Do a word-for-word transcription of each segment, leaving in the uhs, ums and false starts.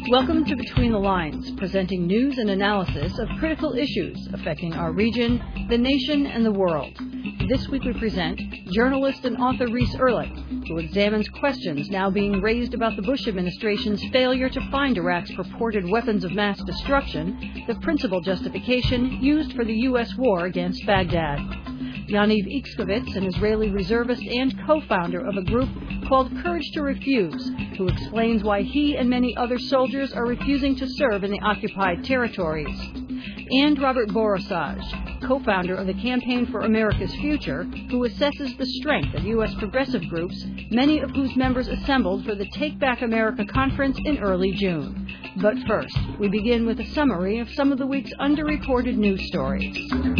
Welcome to Between the Lines, presenting news and analysis of critical issues affecting our region, the nation, and the world. This week we present journalist and author Reese Erlich, who examines questions now being raised about the Bush administration's failure to find Iraq's purported weapons of mass destruction, the principal justification used for the U S war against Baghdad. Yaniv Itzkovitz, an Israeli reservist and co-founder of a group called Courage to Refuse, who explains why he and many other soldiers are refusing to serve in the occupied territories. And Robert Borosaj, co-founder of the Campaign for America's Future, who assesses the strength of U S progressive groups, many of whose members assembled for the Take Back America conference in early June. But first, we begin with a summary of some of the week's underreported news stories.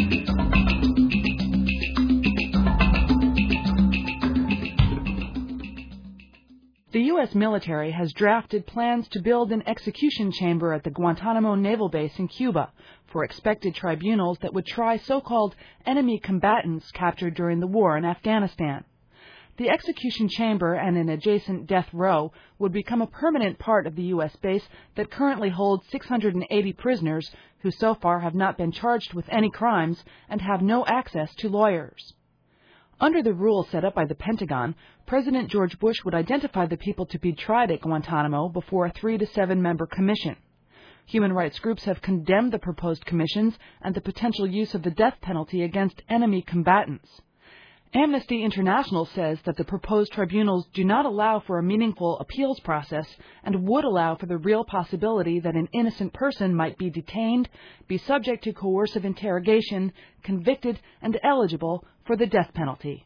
The U S military has drafted plans to build an execution chamber at the Guantanamo Naval Base in Cuba for expected tribunals that would try so-called enemy combatants captured during the war in Afghanistan. The execution chamber and an adjacent death row would become a permanent part of the U S base that currently holds six hundred eighty prisoners who so far have not been charged with any crimes and have no access to lawyers. Under the rules set up by the Pentagon, President George Bush would identify the people to be tried at Guantanamo before a three to seven member commission. Human rights groups have condemned the proposed commissions and the potential use of the death penalty against enemy combatants. Amnesty International says that the proposed tribunals do not allow for a meaningful appeals process and would allow for the real possibility that an innocent person might be detained, be subject to coercive interrogation, convicted, and eligible for the death penalty.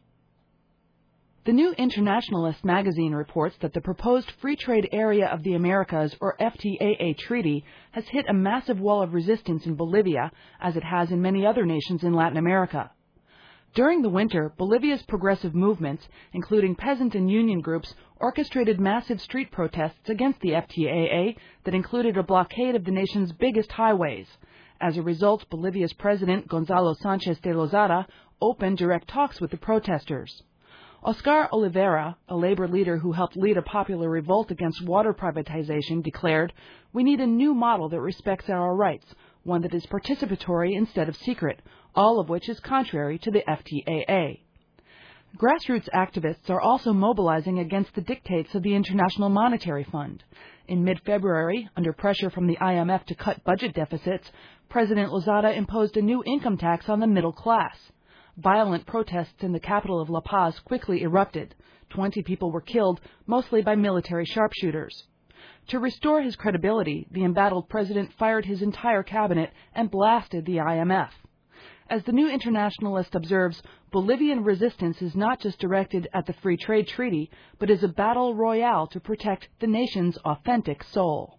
The New Internationalist magazine reports that the proposed Free Trade Area of the Americas, or F T A A treaty, has hit a massive wall of resistance in Bolivia, as it has in many other nations in Latin America. During the winter, Bolivia's progressive movements, including peasant and union groups, orchestrated massive street protests against the F T A A that included a blockade of the nation's biggest highways. As a result, Bolivia's president, Gonzalo Sanchez de Lozada, opened direct talks with the protesters. Oscar Oliveira, a labor leader who helped lead a popular revolt against water privatization, declared, "We need a new model that respects our rights, one that is participatory instead of secret, all of which is contrary to the F T A A. Grassroots activists are also mobilizing against the dictates of the International Monetary Fund. In mid-February, under pressure from the I M F to cut budget deficits, President Lozada imposed a new income tax on the middle class. Violent protests in the capital of La Paz quickly erupted. Twenty people were killed, mostly by military sharpshooters. To restore his credibility, the embattled president fired his entire cabinet and blasted the I M F. As the New Internationalist observes, Bolivian resistance is not just directed at the Free Trade Treaty, but is a battle royale to protect the nation's authentic soul.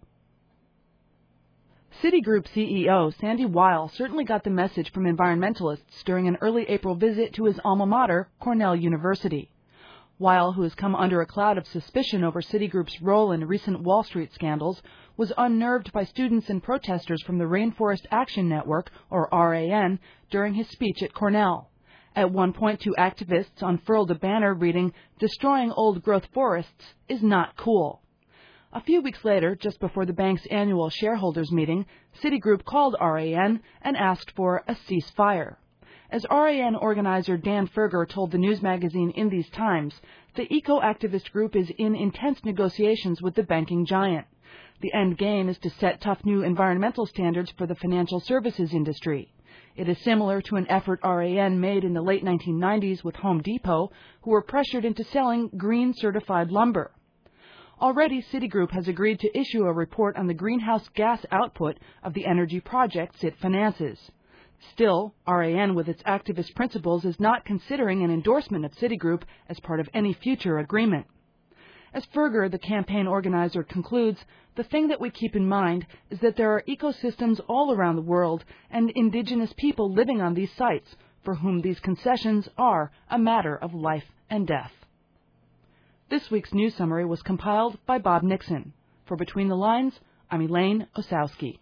Citigroup C E O Sandy Weill certainly got the message from environmentalists during an early April visit to his alma mater, Cornell University. Weill, who has come under a cloud of suspicion over Citigroup's role in recent Wall Street scandals, was unnerved by students and protesters from the Rainforest Action Network, or R A N, during his speech at Cornell. At one point, two activists unfurled a banner reading, "Destroying old-growth forests is not cool." A few weeks later, just before the bank's annual shareholders meeting, Citigroup called R A N and asked for a ceasefire. As R A N organizer Dan Ferger told the news magazine In These Times, the eco-activist group is in intense negotiations with the banking giant. The end game is to set tough new environmental standards for the financial services industry. It is similar to an effort R A N made in the late nineteen nineties with Home Depot, who were pressured into selling green-certified lumber. Already, Citigroup has agreed to issue a report on the greenhouse gas output of the energy projects it finances. Still, R A N, with its activist principles, is not considering an endorsement of Citigroup as part of any future agreement. As Ferger, the campaign organizer, concludes, the thing that we keep in mind is that there are ecosystems all around the world and indigenous people living on these sites for whom these concessions are a matter of life and death. This week's news summary was compiled by Bob Nixon. For Between the Lines, I'm Elaine Osowski.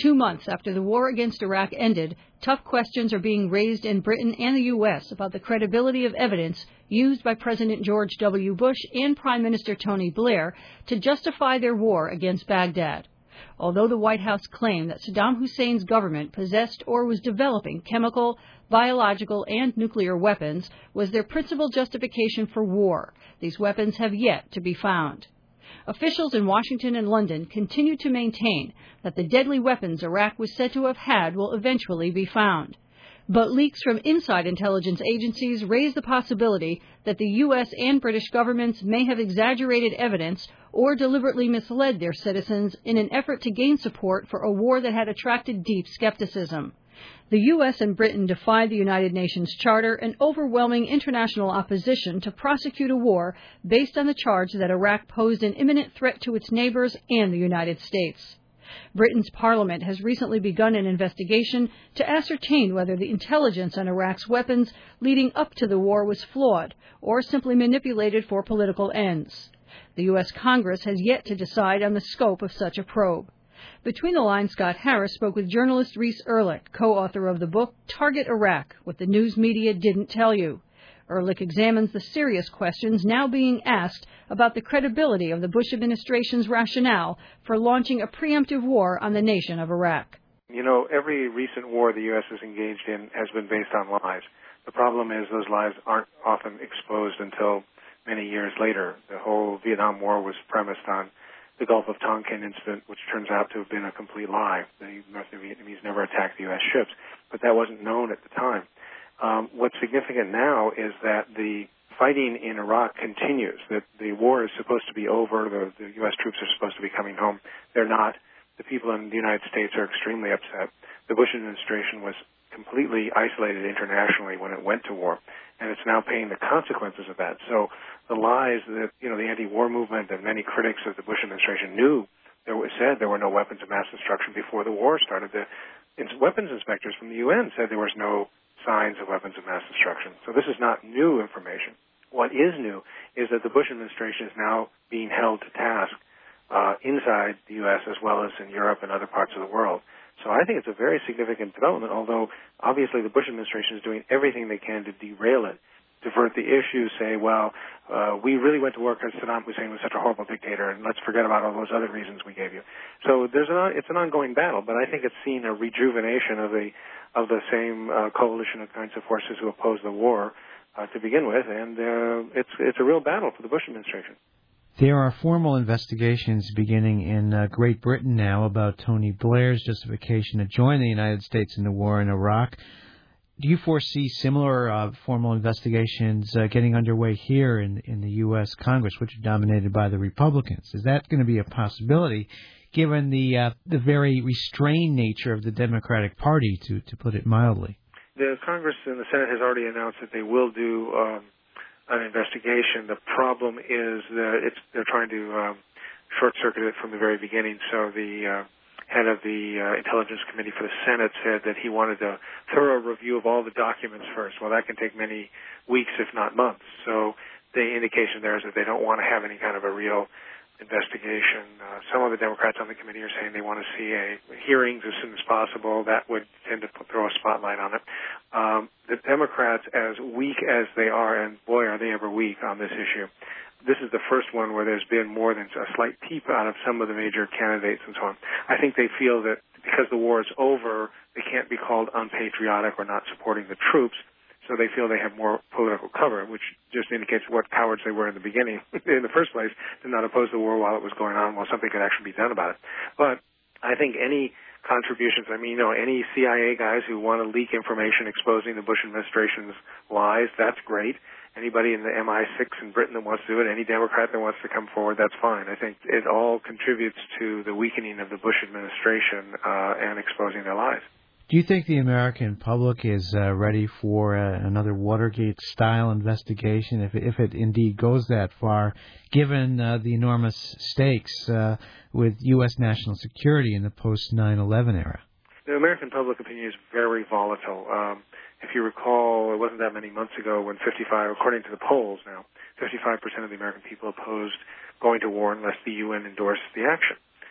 two months after the war against Iraq ended, tough questions are being raised in Britain and the U S about the credibility of evidence used by President George W. Bush and Prime Minister Tony Blair to justify their war against Baghdad. Although the White House claimed that Saddam Hussein's government possessed or was developing chemical, biological, and nuclear weapons was their principal justification for war, these weapons have yet to be found. Officials in Washington and London continue to maintain that the deadly weapons Iraq was said to have had will eventually be found. But leaks from inside intelligence agencies raise the possibility that the U S and British governments may have exaggerated evidence or deliberately misled their citizens in an effort to gain support for a war that had attracted deep skepticism. The U S and Britain defied the United Nations Charter and overwhelming international opposition to prosecute a war based on the charge that Iraq posed an imminent threat to its neighbors and the United States. Britain's parliament has recently begun an investigation to ascertain whether the intelligence on Iraq's weapons leading up to the war was flawed or simply manipulated for political ends. The U S Congress has yet to decide on the scope of such a probe. Between the Lines, Scott Harris spoke with journalist Reese Erlich, co-author of the book Target Iraq, What the News Media Didn't Tell You. Erlich examines the serious questions now being asked about the credibility of the Bush administration's rationale for launching a preemptive war on the nation of Iraq. You know, every recent war the U S has engaged in has been based on lies. The problem is those lies aren't often exposed until many years later. The whole Vietnam War was premised on the Gulf of Tonkin incident, which turns out to have been a complete lie. The North Vietnamese never attacked the U S ships, but that wasn't known at the time. Um, what's significant now is that the fighting in Iraq continues, that the war is supposed to be over, the, the U S troops are supposed to be coming home. They're not. The people in the United States are extremely upset. The Bush administration was completely isolated internationally when it went to war, and it's now paying the consequences of that. So the lies that, you know, the anti-war movement and many critics of the Bush administration knew, there was said there were no weapons of mass destruction before the war started. The weapons inspectors from the U N said there was no signs of weapons of mass destruction. So this is not new information. What is new is that the Bush administration is now being held to task uh, inside the U S as well as in Europe and other parts of the world. So I think it's a very significant development, although obviously the Bush administration is doing everything they can to derail it, divert the issue, say, well, uh, we really went to war because Saddam Hussein was such a horrible dictator, and let's forget about all those other reasons we gave you. So there's an, it's an ongoing battle, but I think it's seen a rejuvenation of the of the same uh, coalition of kinds of forces who opposed the war uh, to begin with, and uh, it's it's a real battle for the Bush administration. There are formal investigations beginning in uh, Great Britain now about Tony Blair's justification to join the United States in the war in Iraq. Do you foresee similar uh, formal investigations uh, getting underway here in, in the U S Congress, which are dominated by the Republicans? Is that going to be a possibility, given the uh, the very restrained nature of the Democratic Party, to, to put it mildly? The Congress and the Senate has already announced that they will do um, an investigation. The problem is that it's, they're trying to um, short-circuit it from the very beginning. So the uh, head of the uh, Intelligence Committee for the Senate said that he wanted a thorough review of all the documents first. Well, that can take many weeks, if not months. So the indication there is that they don't want to have any kind of a real investigation. Uh, some of the Democrats on the committee are saying they want to see a hearings as soon as possible. That would tend to throw a spotlight on it. Um, the Democrats, as weak as they are, and boy, are they ever weak on this issue, this is the first one where there's been more than a slight peep out of some of the major candidates and so on. I think they feel that because the war is over, they can't be called unpatriotic or not supporting the troops. So they feel they have more political cover, which just indicates what cowards they were in the beginning, in the first place, to not oppose the war while it was going on, while something could actually be done about it. But I think any contributions, I mean, you know, any C I A guys who want to leak information exposing the Bush administration's lies, that's great. Anybody in the M I six in Britain that wants to do it, any Democrat that wants to come forward, that's fine. I think it all contributes to the weakening of the Bush administration uh, and exposing their lies. Do you think the American public is uh, ready for uh, another Watergate-style investigation, if, if it indeed goes that far, given uh, the enormous stakes uh, with U S national security in the post nine eleven era? The American public opinion is very volatile. Um, if you recall, it wasn't that many months ago when fifty-five, according to the polls now, fifty-five percent of the American people opposed going to war unless the U N endorsed the action.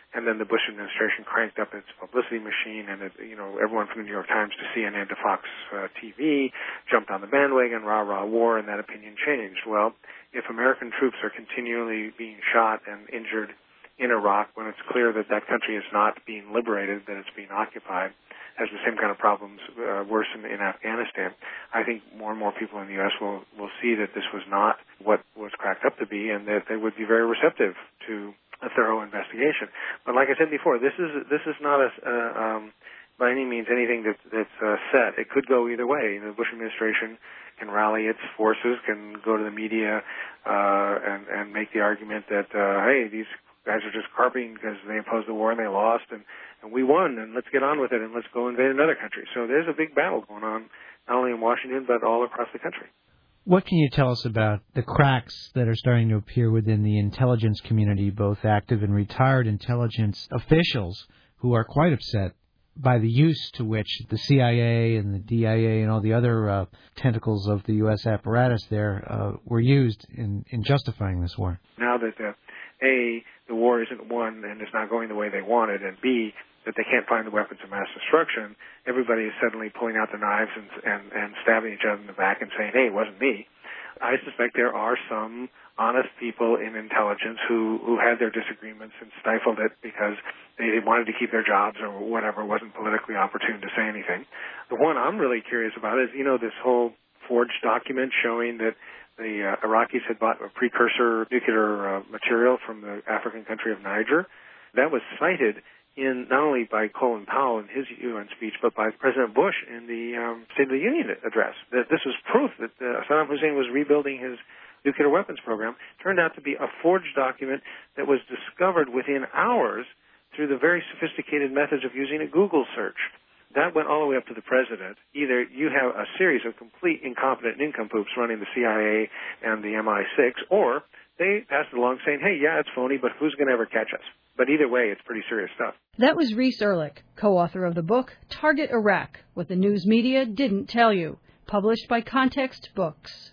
And then the Bush administration cranked up its publicity machine, and it, you know, everyone from the New York Times to C N N to Fox uh, T V jumped on the bandwagon, rah, rah, war, and that opinion changed. Well, if American troops are continually being shot and injured in Iraq when it's clear that that country is not being liberated, that it's being occupied, has the same kind of problems uh, worse in, in Afghanistan, I think more and more people in the U S will, will see that this was not what was cracked up to be, and that they would be very receptive to a thorough investigation. But like I said before, this is this is not a, uh, um, by any means anything that, that's uh, set. It could go either way. The Bush administration can rally its forces, can go to the media uh, and, and make the argument that, uh, hey, these guys are just carping because they opposed the war and they lost, and, and we won, and let's get on with it, and let's go invade another country. So there's a big battle going on, not only in Washington, but all across the country. What can you tell us about the cracks that are starting to appear within the intelligence community, both active and retired intelligence officials who are quite upset by the use to which the C I A and the D I A and all the other uh, tentacles of the U S apparatus there uh, were used in, in justifying this war? Now that, uh, A, the war isn't won and it's not going the way they wanted, and B, that they can't find the weapons of mass destruction, everybody is suddenly pulling out their knives and, and, and stabbing each other in the back and saying, hey, it wasn't me. I suspect there are some honest people in intelligence who, who had their disagreements and stifled it because they wanted to keep their jobs or whatever, wasn't politically opportune to say anything. The one I'm really curious about is, you know, this whole forged document showing that the uh, Iraqis had bought a precursor nuclear uh, material from the African country of Niger. That was cited in not only by Colin Powell in his U N speech, but by President Bush in the um, State of the Union address. That this was proof that uh, Saddam Hussein was rebuilding his nuclear weapons program. Turned out to be a forged document that was discovered within hours through the very sophisticated methods of using a Google search. That went all the way up to the president. Either you have a series of complete incompetent nincompoops running the C I A and the M I six, or they passed it along saying, hey, yeah, it's phony, but who's going to ever catch us? But either way, it's pretty serious stuff. That was Reese Erlich, co-author of the book Target Iraq, What the News Media Didn't Tell You, published by Context Books.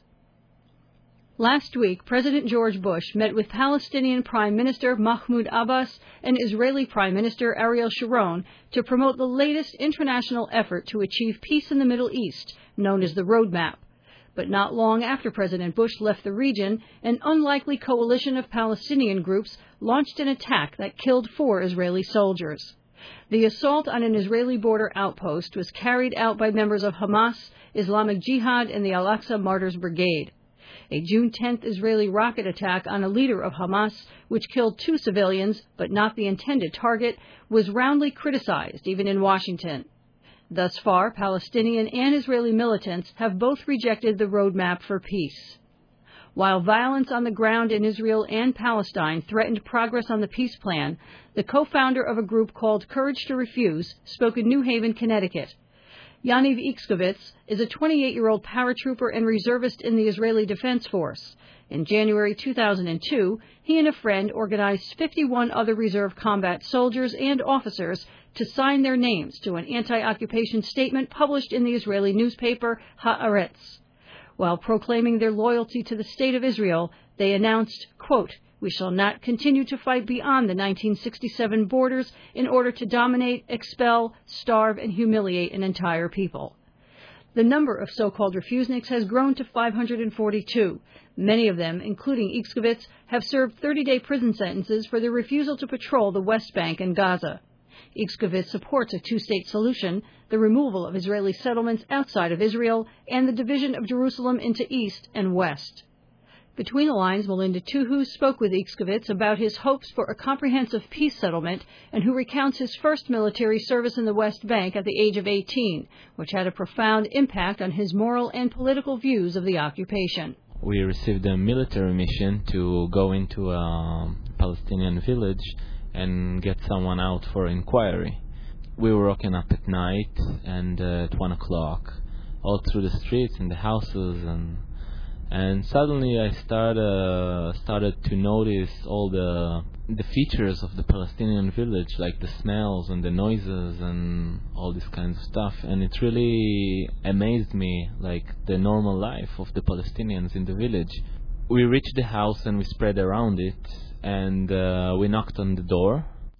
Last week, President George Bush met with Palestinian Prime Minister Mahmoud Abbas and Israeli Prime Minister Ariel Sharon to promote the latest international effort to achieve peace in the Middle East, known as the Roadmap. But not long after President Bush left the region, an unlikely coalition of Palestinian groups launched an attack that killed four Israeli soldiers. The assault on an Israeli border outpost was carried out by members of Hamas, Islamic Jihad, and the Al-Aqsa Martyrs Brigade. A June tenth Israeli rocket attack on a leader of Hamas, which killed two civilians but not the intended target, was roundly criticized, even in Washington. Thus far, Palestinian and Israeli militants have both rejected the roadmap for peace. While violence on the ground in Israel and Palestine threatened progress on the peace plan, the co-founder of a group called Courage to Refuse spoke in New Haven, Connecticut. Yaniv Ikskovitz is a twenty-eight-year-old paratrooper and reservist in the Israeli Defense Force. In January two thousand two, he and a friend organized fifty-one other reserve combat soldiers and officers to sign their names to an anti-occupation statement published in the Israeli newspaper Haaretz. While proclaiming their loyalty to the State of Israel, they announced, quote, "We shall not continue to fight beyond the nineteen sixty-seven borders in order to dominate, expel, starve, and humiliate an entire people." The number of so-called refuseniks has grown to five hundred forty-two. Many of them, including Ikskovitz, have served thirty-day prison sentences for their refusal to patrol the West Bank and Gaza. Ikskovitz supports a two-state solution, the removal of Israeli settlements outside of Israel, and the division of Jerusalem into East and West. Between the lines, Melinda Tuhu spoke with Ikskovitz about his hopes for a comprehensive peace settlement and who recounts his first military service in the West Bank at the age of eighteen, which had a profound impact on his moral and political views of the occupation. We received a military mission to go into a Palestinian village and get someone out for inquiry. We were woken up at night and uh, at one o'clock, all through the streets and the houses, and and suddenly I started uh, started to notice all the the features of the Palestinian village, like the smells and the noises and all this kinds of stuff, and it really amazed me, like the normal life of the Palestinians in the village. We reached the house and we spread around it, and uh, we knocked on the door,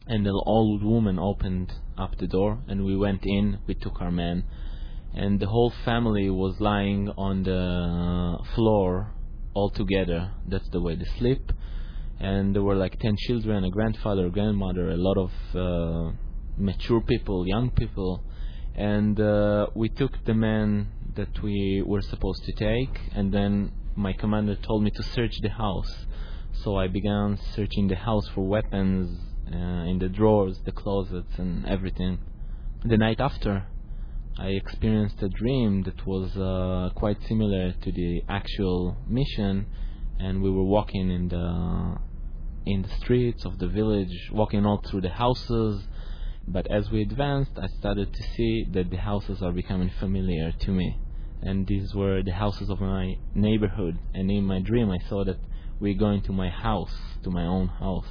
And the old woman opened up the door, and we went in. We took our man, and the whole family was lying on the floor all together. That's the way they sleep. And there were like ten children, a grandfather, a grandmother, a lot of uh, mature people, young people. And uh, we took the man that we were supposed to take, and then my commander told me to search the house. So I began searching the house for weapons, uh, in the drawers, the closets, and everything. The night after, I experienced a dream that was uh, quite similar to the actual mission, and we were walking in the in the streets of the village, walking all through the houses. But as we advanced, I started to see that the houses are becoming familiar to me, and these were the houses of my neighborhood. And in my dream, I saw that we're going to my house, to my own house,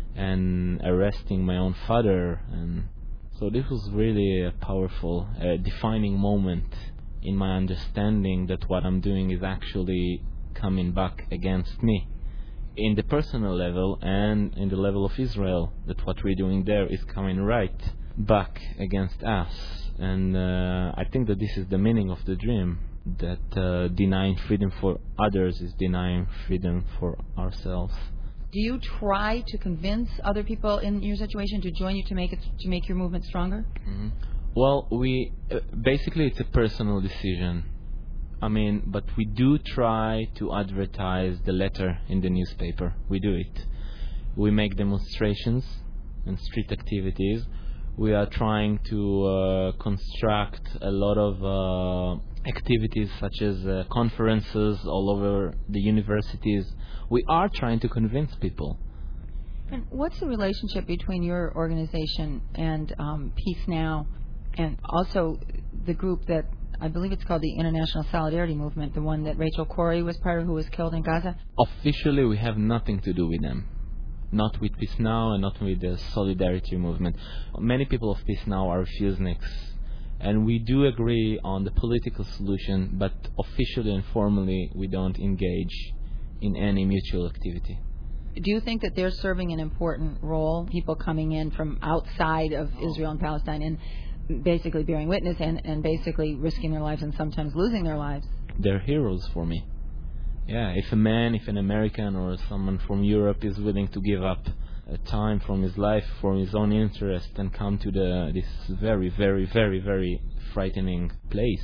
and arresting my own father. And so this was really a powerful, uh, defining moment in my understanding that what I'm doing is actually coming back against me, in the personal level and in the level of Israel, that what we're doing there is coming right back against us. And uh, I think that this is the meaning of the dream, that uh, denying freedom for others is denying freedom for ourselves. Do you try to convince other people in your situation to join you to make it to make your movement stronger? Mm-hmm. Well, we uh, basically it's a personal decision. I mean, but we do try to advertise the letter in the newspaper. We do it. We make demonstrations and street activities. We are trying to uh, construct a lot of uh, activities such as uh, conferences all over the universities. We are trying to convince people. And what's the relationship between your organization and um, Peace Now, and also the group that I believe it's called the International Solidarity Movement, the one that Rachel Corrie was part of, who was killed in Gaza? Officially, we have nothing to do with them. Not with Peace Now and not with the Solidarity Movement. Many people of Peace Now are refuseniks, and we do agree on the political solution, but officially and formally we don't engage in any mutual activity. Do you think that they're serving an important role, people coming in from outside of Israel and Palestine and basically bearing witness and, and basically risking their lives and sometimes losing their lives? They're heroes for me. Yeah, if a man, if an American or someone from Europe is willing to give up a time from his life for his own interest and come to the this very, very, very, very frightening place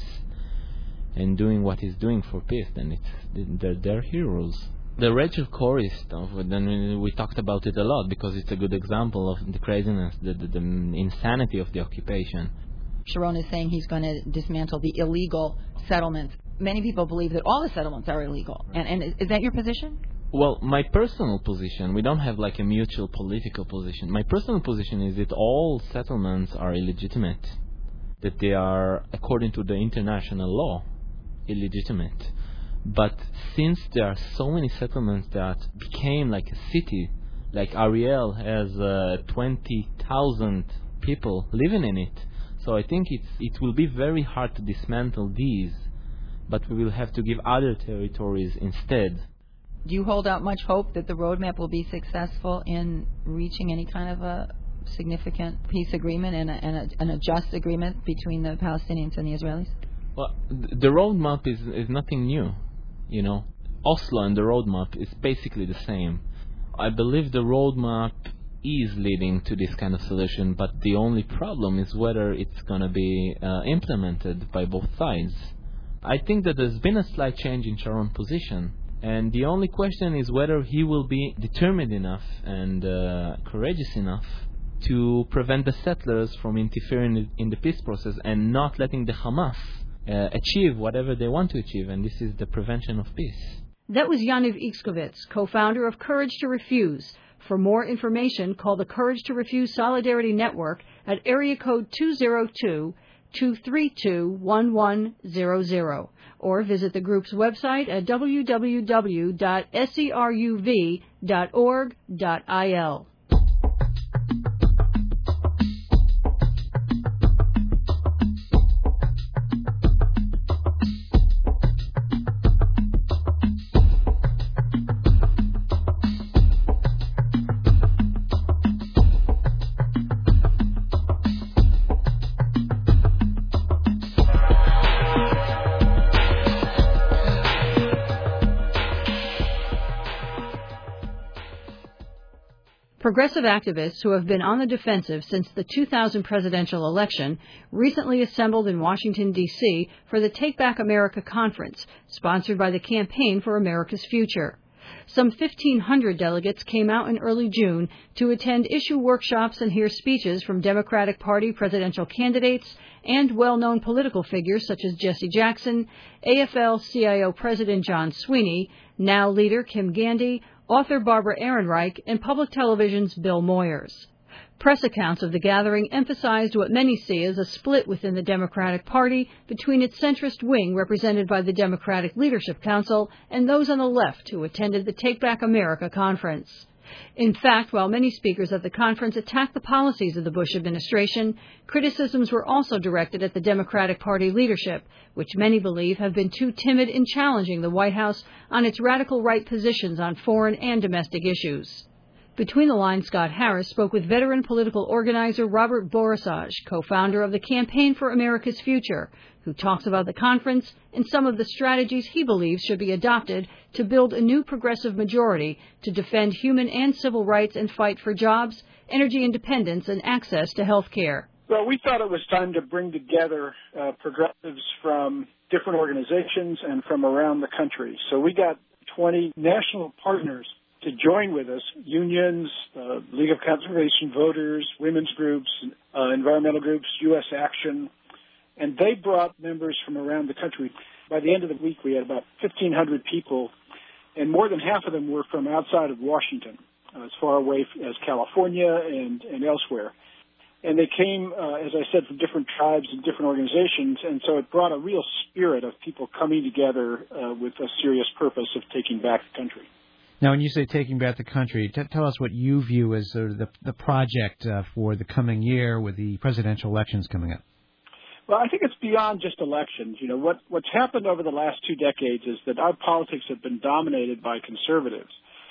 and doing what he's doing for peace, then it's they're, they're heroes. The Rachel Corrie stuff, then we talked about it a lot because it's a good example of the craziness, the, the, the insanity of the occupation. Sharon is saying he's going to dismantle the illegal settlements. Many people believe that all the settlements are illegal. And, and is, is that your position? Well, my personal position, we don't have like a mutual political position. My personal position is that all settlements are illegitimate, that they are, according to the international law, illegitimate. But since there are so many settlements that became like a city, like Ariel has uh, twenty thousand people living in it, so I think it's, it will be very hard to dismantle these, but we will have to give other territories instead. Do you hold out much hope that the roadmap will be successful in reaching any kind of a significant peace agreement and a, and a, and a just agreement between the Palestinians and the Israelis? Well, the roadmap is, is nothing new. You know, Oslo and the roadmap is basically the same. I believe the roadmap is leading to this kind of solution, but the only problem is whether it's going to be uh, implemented by both sides. I think that there's been a slight change in Sharon's position, and the only question is whether he will be determined enough and uh, courageous enough to prevent the settlers from interfering in the peace process and not letting the Hamas Uh, achieve whatever they want to achieve, and this is the prevention of peace. That was Yaniv Ikskovitz, co-founder of Courage to Refuse. For more information, call the Courage to Refuse Solidarity Network at area code two zero two, two three two, one one zero zero or visit the group's website at w w w dot seruv dot org dot i l. Progressive activists who have been on the defensive since the two thousand presidential election recently assembled in Washington, D C for the Take Back America conference, sponsored by the Campaign for America's Future. Some fifteen hundred delegates came out in early June to attend issue workshops and hear speeches from Democratic Party presidential candidates and well-known political figures such as Jesse Jackson, A F L C I O President John Sweeney, Now leader Kim Gandy, author Barbara Ehrenreich, and public television's Bill Moyers. Press accounts of the gathering emphasized what many see as a split within the Democratic Party between its centrist wing, represented by the Democratic Leadership Council, and those on the left who attended the Take Back America conference. In fact, while many speakers at the conference attacked the policies of the Bush administration, criticisms were also directed at the Democratic Party leadership, which many believe have been too timid in challenging the White House on its radical right positions on foreign and domestic issues. Between the lines, Scott Harris spoke with veteran political organizer Robert Borisage, co-founder of the Campaign for America's Future, who talks about the conference and some of the strategies he believes should be adopted to build a new progressive majority to defend human and civil rights and fight for jobs, energy independence, and access to health care. Well, we thought it was time to bring together uh, progressives from different organizations and from around the country. So we got twenty national partners to join with us, unions, uh, League of Conservation Voters, women's groups, uh, environmental groups, U S Action, and they brought members from around the country. By the end of the week, we had about fifteen hundred people, and more than half of them were from outside of Washington, uh, as far away as California and, and elsewhere. And they came, uh, as I said, from different tribes and different organizations, and so it brought a real spirit of people coming together uh, with a serious purpose of taking back the country. Now, when you say taking back the country, t- tell us what you view as sort of the, the project uh, for the coming year with the presidential elections coming up. Well, I think it's beyond just elections. You know, what, what's happened over the last two decades is that our politics have been dominated by conservatives.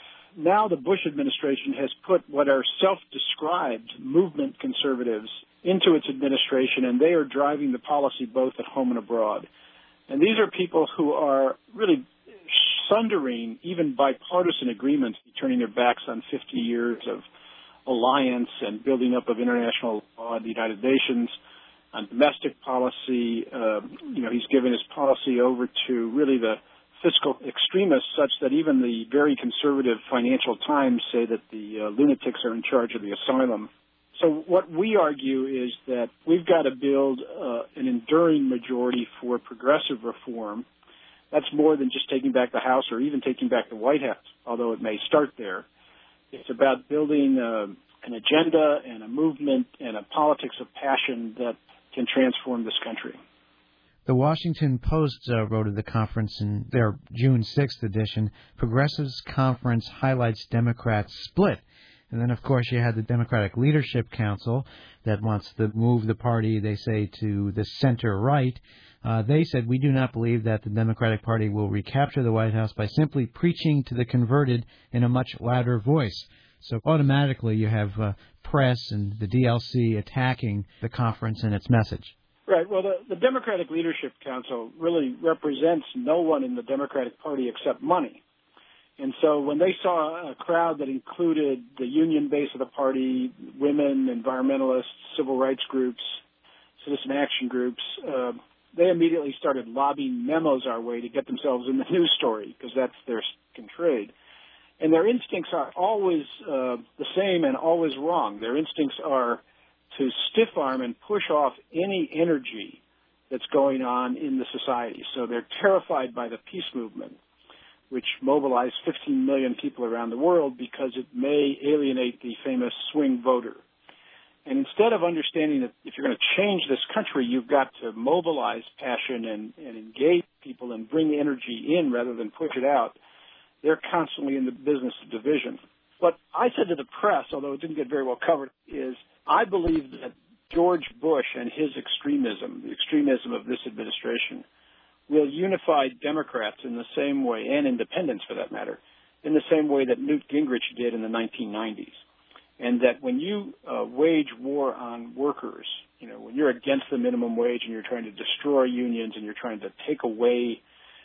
Now the Bush administration has put what are self-described movement conservatives into its administration, and they are driving the policy both at home and abroad. And these are people who are really sundering even bipartisan agreements, turning their backs on fifty years of alliance and building up of international law in the United Nations, on domestic policy. Uh, you know, he's given his policy over to really the fiscal extremists, such that even the very conservative Financial Times say that the uh, lunatics are in charge of the asylum. So what we argue is that we've got to build uh, an enduring majority for progressive reform. That's more than just taking back the House or even taking back the White House, although it may start there. It's about building uh, an agenda and a movement and a politics of passion that can transform this country. The Washington Post uh, wrote of the conference in their June sixth edition, Progressives Conference highlights Democrats split. And then, of course, you had the Democratic Leadership Council that wants to move the party, they say, to the center-right. Uh, they said, we do not believe that the Democratic Party will recapture the White House by simply preaching to the converted in a much louder voice. So automatically you have uh, press and the D L C attacking the conference and its message. Right. Well, the, the Democratic Leadership Council really represents no one in the Democratic Party except money. And so when they saw a crowd that included the union base of the party, women, environmentalists, civil rights groups, citizen action groups, uh, they immediately started lobbying memos our way to get themselves in the news story, because that's their stick and trade. And their instincts are always uh, the same and always wrong. Their instincts are to stiff-arm and push off any energy that's going on in the society. So they're terrified by the peace movement, which mobilized fifteen million people around the world because it may alienate the famous swing voter. And instead of understanding that if you're going to change this country, you've got to mobilize passion and, and engage people and bring energy in rather than push it out, they're constantly in the business of division. What I said to the press, although it didn't get very well covered, is I believe that George Bush and his extremism, the extremism of this administration, will unify Democrats in the same way, and independents for that matter, in the same way that Newt Gingrich did in the nineteen nineties. And that when you uh, wage war on workers, you know, when you're against the minimum wage and you're trying to destroy unions and you're trying to take away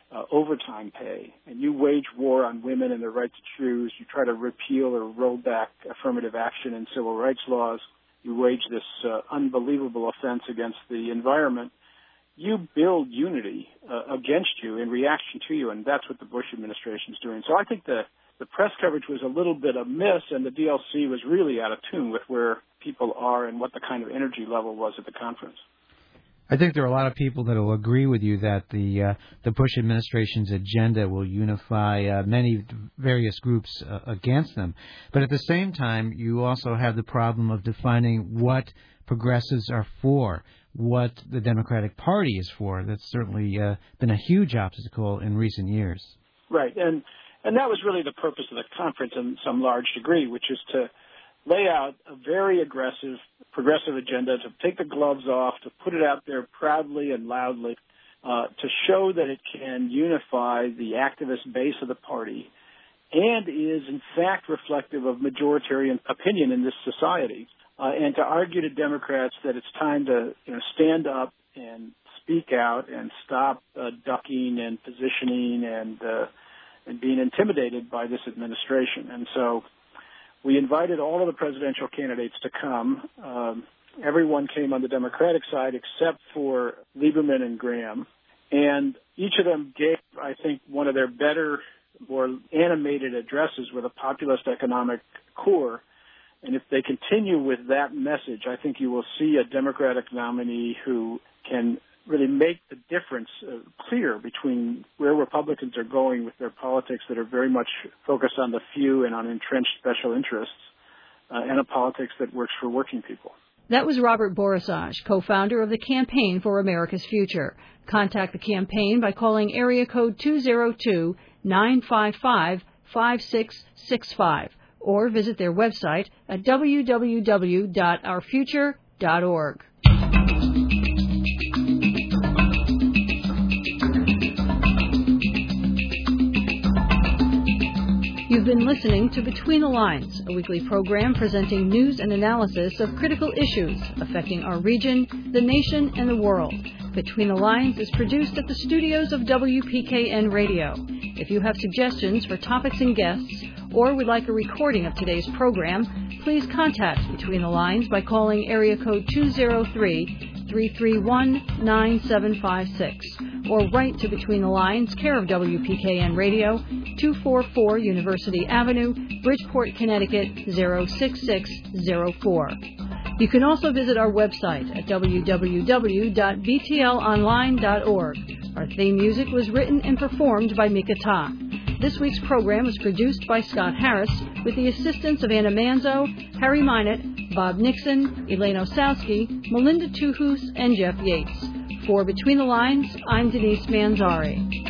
uh, overtime pay, and you wage war on women and their right to choose. You try to repeal or roll back affirmative action in civil rights laws. You wage this uh, unbelievable offense against the environment. You build unity uh, against you in reaction to you, and that's what the Bush administration is doing. So I think the, the press coverage was a little bit amiss, and the D L C was really out of tune with where people are and what the kind of energy level was at the conference. I think there are a lot of people that will agree with you that the uh, the Bush administration's agenda will unify uh, many various groups uh, against them. But at the same time, you also have the problem of defining what progressives are for, what the Democratic Party is for. That's certainly uh, been a huge obstacle in recent years. Right, and and that was really the purpose of the conference in some large degree, which is to lay out a very aggressive, progressive agenda, to take the gloves off, to put it out there proudly and loudly, uh, to show that it can unify the activist base of the party and is, in fact, reflective of majoritarian opinion in this society, uh, and to argue to Democrats that it's time to you know, stand up and speak out and stop uh, ducking and positioning and, uh, and being intimidated by this administration. And so we invited all of the presidential candidates to come. Um, everyone came on the Democratic side except for Lieberman and Graham. And each of them gave, I think, one of their better, more animated addresses with a populist economic core. And if they continue with that message, I think you will see a Democratic nominee who can really make the difference uh, clear between where Republicans are going with their politics that are very much focused on the few and on entrenched special interests, uh, and a politics that works for working people. That was Robert Borisage, co-founder of the Campaign for America's Future. Contact the campaign by calling area code two oh two, nine five five, five six six five or visit their website at w w w dot our future dot org. You've been listening to Between the Lines, a weekly program presenting news and analysis of critical issues affecting our region, the nation, and the world. Between the Lines is produced at the studios of W P K N Radio. If you have suggestions for topics and guests, or would like a recording of today's program, please contact Between the Lines by calling area code two oh three, three three one, nine seven five six or write to Between the Lines, care of W P K N Radio, two forty-four University Avenue, Bridgeport, Connecticut, zero six six zero four. You can also visit our website at w w w dot b t l online dot org. Our theme music was written and performed by Mika Ta. This week's program was produced by Scott Harris with the assistance of Anna Manzo, Harry Minott, Bob Nixon, Elaine Osowski, Melinda Tuhus, and Jeff Yates. For Between the Lines, I'm Denise Manzari.